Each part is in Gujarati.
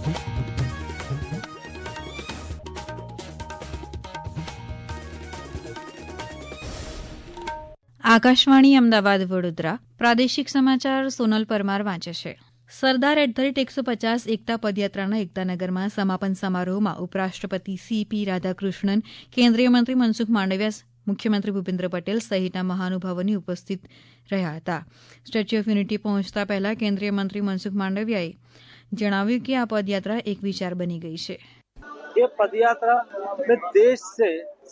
આકાશવાણી અમદાવાદ વડોદરા પ્રાદેશિક સમાચાર સોનલ પરમાર વાંચે છે. સરદાર @150 એકતા પદયાત્રાના એકતાનગરમાં સમાપન સમારોહમાં ઉપરાષ્ટ્રપતિ CP રાધાકૃષ્ણન, કેન્દ્રીય મંત્રી મનસુખ માંડવિયા, મુખ્યમંત્રી ભૂપેન્દ્ર પટેલ સહિતના મહાનુભાવોની ઉપસ્થિત રહ્યા હતા. સ્ટેચ્યુ ઓફ યુનિટી પહોંચતા પહેલા કેન્દ્રીય મંત્રી મનસુખ માંડવિયાએ જણાવ્યું કે આ પદયાત્રા એક વિચાર બની ગઈ છે. ये पदयात्रा में देश से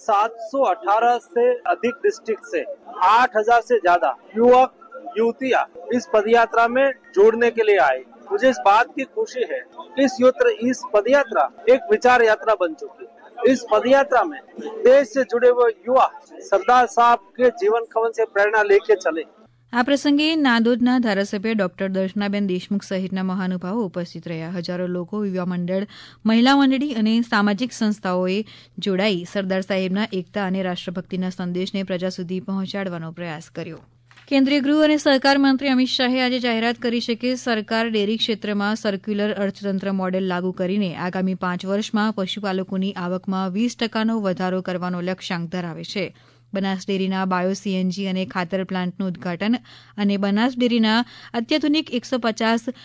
718 से अधिक डिस्ट्रिक्ट से 8000 से ज्यादा युवक युवतियां इस पदयात्रा में जोड़ने के लिए आए. मुझे इस बात की खुशी है कि इस पदयात्रा एक विचार यात्रा बन चुकी है. इस पदयात्रा में देश से जुड़े हुए युवा सरदार साहब के जीवन कवन से प्रेरणा लेके चले. આ પ્રસંગે નાંદોદના ધારાસભ્ય ડોક્ટર દર્શનાબેન દેશમુખ સહિતના મહાનુભાવો ઉપસ્થિત રહ્યા. હજારો લોકો, યુવા મંડળ, મહિલા મંડળી અને સામાજિક સંસ્થાઓએ જોડાઈ સરદાર સાહેબના એકતા અને રાષ્ટ્રભક્તિના સંદેશને પ્રજા સુધી પહોંચાડવાનો પ્રયાસ કર્યો. કેન્દ્રીય ગૃહ અને સહકાર મંત્રી અમિત શાહે આજે જાહેરાત કરી છે કે સરકાર ડેરી ક્ષેત્રમાં સર્ક્યુલર અર્થતંત્ર મોડેલ લાગુ કરીને આગામી 5 વર્ષમાં પશુપાલકોની આવકમાં 20% વધારો કરવાનો લક્ષ્યાંક ધરાવે છે. બનાસ ડેરીના બાયો CNG અને ખાતર પ્લાન્ટનું ઉદઘાટન અને બનાસ ડેરીના અત્યાધુનિક 150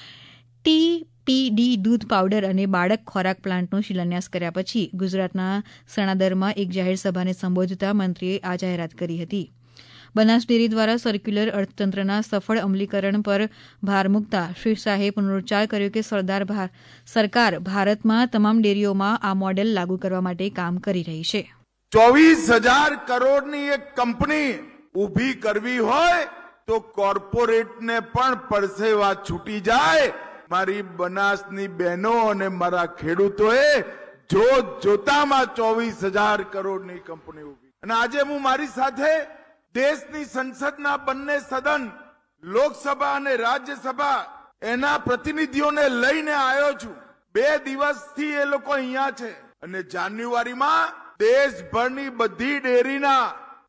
TPD દૂધ પાવડર અને બાળક ખોરાક પ્લાન્ટનો શિલાન્યાસ કર્યા પછી ગુજરાતના સણાદરમાં એક જાહેર સભાને સંબોધતા મંત્રીએ આ જાહેરાત કરી હતી. બનાસ ડેરી દ્વારા સર્ક્યુલર અર્થતંત્રના સફળ અમલીકરણ પર ભાર મૂકતા શ્રી શાહે પુનરોચ્ચાર કર્યો કે સરકાર ભારતમાં તમામ ડેરીઓમાં આ મોડેલ લાગુ કરવા માટે કામ કરી રહી છે. 24,000 કરોડની એક કંપની ઊભી કરવી હોય તો કોર્પોરેટને પણ પરસેવા છૂટી જાય. મારી બનાસની બહેનો અને મારા ખેડૂતોએ જોતામાં 24,000 કરોડની કંપની ઊભી. અને આજે હું મારી સાથે દેશની સંસદના બંને સદન, લોકસભા અને રાજ્યસભા, એના પ્રતિનિધિઓને લઈને આવ્યો છું. 2 દિવસથી એ લોકો અહીંયા છે અને જાન્યુઆરીમાં દેશભરની બધી ડેરીના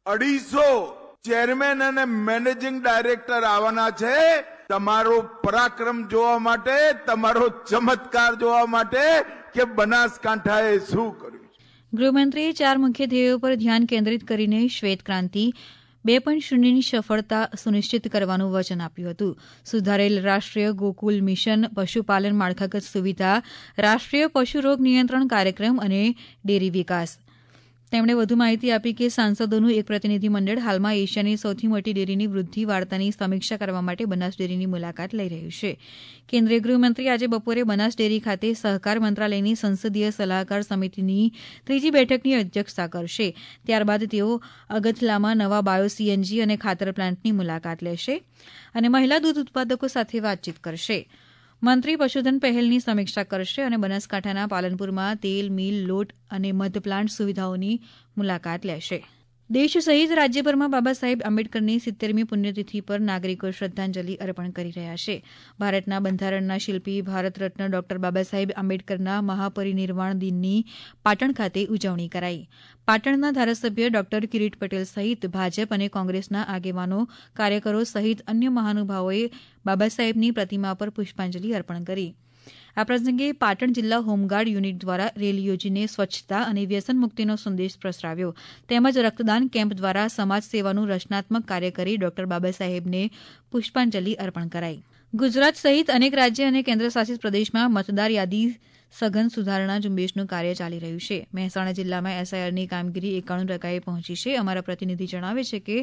250 ચેરમેન અને મેનેજિંગ ડાયરેક્ટર આવવાના છે. તમારો પરાક્રમ જોવા માટે, તમારો ચમત્કાર જોવા માટે કે બનાસકાંઠાએ શું કર્યું. ગૃહમંત્રીએ 4 મુખ્ય ધ્યેયો પર ધ્યાન કેન્દ્રિત કરીને શ્વેત ક્રાંતિ 2.0ની સફળતા સુનિશ્ચિત કરવાનું વચન આપ્યું હતું. સુધારેલ રાષ્ટ્રીય ગોકુલ મિશન, પશુપાલન માળખાગત સુવિધા, રાષ્ટ્રીય પશુ રોગ નિયંત્રણ કાર્યક્રમ અને ડેરી વિકાસ. તેમણે વધુ માહિતી આપી કે સાંસદોનું એક પ્રતિનિધિ મંડળ હાલમાં એશિયાની સૌથી મોટી ડેરીની વૃદ્ધિ વાર્તાની સમીક્ષા કરવા માટે બનાસ ડેરીની મુલાકાત લઈ રહ્યું છે. કેન્દ્રીય ગૃહમંત્રી આજે બપોરે બનાસ ડેરી ખાતે સહકાર મંત્રાલયની સંસદીય સલાહકાર સમિતિની 3જી બેઠકની અધ્યક્ષતા કરશે. ત્યારબાદ તેઓ અગથલામાં નવા બાયો CNG અને ખાતર પ્લાન્ટની મુલાકાત લેશે અને મહિલા દૂધ ઉત્પાદકો સાથે વાતચીત કરશે. મંત્રી પશુધન પહેલની સમીક્ષા કરશે અને બનાસકાંઠાના પાલનપુરમાં તેલ મિલ, લોટ અને મધ પ્લાન્ટ સુવિધાઓની મુલાકાત લેશે. દેશ સહિત રાજ્યભરમાં બાબા સાહેબ આંબેડકરની 70મી પુણ્યતિથિ પર નાગરિકો શ્રદ્ધાંજલિ અર્પણ કરી રહ્યા છે. ભારતના બંધારણના શિલ્પી, ભારત રત્ન ડોક્ટર બાબા સાહેબ આંબેડકરના મહાપરિનિર્વાણ દિનની પાટણ ખાતે ઉજવણી કરાઈ. પાટણના ધારાસભ્ય ડોક્ટર કિરીટ પટેલ સહિત ભાજપ અને કોંગ્રેસના આગેવાનો, કાર્યકરો સહિત અન્ય મહાનુભાવોએ બાબા સાહેબની પ્રતિમા પર પુષ્પાંજલિ અર્પણ કરી. આ પ્રસંગે પાટણ જિલ્લા હોમગાર્ડ યુનિટ દ્વારા રેલી યોજીને સ્વચ્છતા અને વ્યસન મુક્તિનો સંદેશ પ્રસરાવ્યો. તેમજ રક્તદાન કેમ્પ દ્વારા સમાજ સેવાનું રચનાત્મક કાર્ય કરી ડોક્ટર બાબા સાહેબને પુષ્પાંજલિ અર્પણ કરાઈ. ગુજરાત સહિત અનેક રાજ્ય અને કેન્દ્ર શાસિત પ્રદેશમાં મતદાર યાદી સઘન સુધારણા ઝુંબેશનું કાર્ય ચાલી રહ્યું છે. મહેસાણા જિલ્લામાં SIRની કામગીરી 91% પહોંચી છે. અમારા પ્રતિનિધિ જણાવે છે કે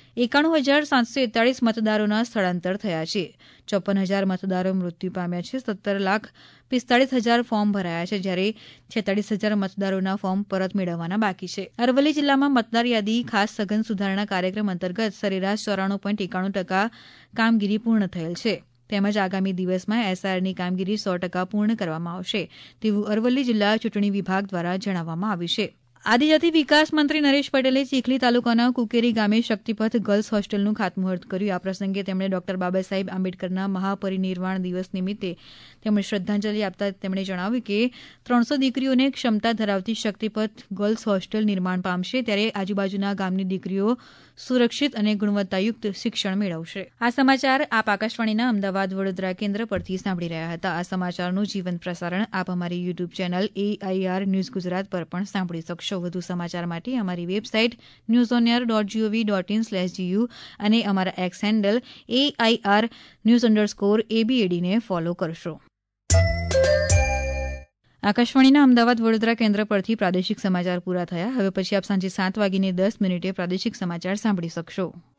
91,741 મતદારોના સ્થળાંતર થયા છે. 54,000 મતદારો મૃત્યુ પામ્યા છે. 17,45,000 ફોર્મ ભરાયા છે, જ્યારે 46,000 મતદારોના ફોર્મ પરત મેળવવાના બાકી છે. અરવલ્લી જિલ્લામાં મતદાર યાદી ખાસ સઘન સુધારણા કાર્યક્રમ અંતર્ગત સરેરાશ 94.91% કામગીરી પૂર્ણ થયેલ છે. તેમજ આગામી દિવસમાં SIRની કામગીરી 100% પૂર્ણ કરવામાં આવશે તેવું અરવલ્લી જિલ્લા ચૂંટણી વિભાગ દ્વારા જણાવવામાં આવ્યું છે. આદિજાતિ વિકાસ મંત્રી નરેશ પટેલે ચીખલી તાલુકાના કુકેરી ગામે શક્તિપથ ગર્લ્સ હોસ્ટેલનું ખાતમુહૂર્ત કર્યું. આ પ્રસંગે તેમણે ડોક્ટર બાબાસાહેબ આંબેડકરના મહાપરિનિર્વાણ દિવસ નિમિત્તે તેમણે શ્રદ્ધાંજલિ આપતા તેમણે જણાવ્યું કે 300 દીકરીઓને ક્ષમતા ધરાવતી શક્તિપથ ગર્લ્સ હોસ્ટેલ નિર્માણ પામશે ત્યારે આજુબાજુના ગામની દીકરીઓ સુરક્ષિત અને ગુણવત્તાયુક્ત શિક્ષણ મેળવશે. આ સમાચાર આપ આકાશવાણીના અમદાવાદ વડોદરા કેન્દ્ર પરથી સાંભળી રહ્યા હતા. આ સમાચારનું જીવંત પ્રસારણ આપ અમારી YouTube channel AIR news Gujarat પર પણ સાંભળી શકશો. વધુ સમાચાર માટે અમારી વેબસાઇટ newsonair.gov.in/gu અને અમારા એક્સ હેન્ડલ AIR_news_ABAD ને ફોલો કરશો. આકાશવાણીના અમદાવાદ વડોદરા કેન્દ્ર પરથી પ્રાદેશિક સમાચાર પૂરા થયા. હવે પછી આપ સાંજે 7:10 પ્રાદેશિક સમાચાર સાંભળી શકશો.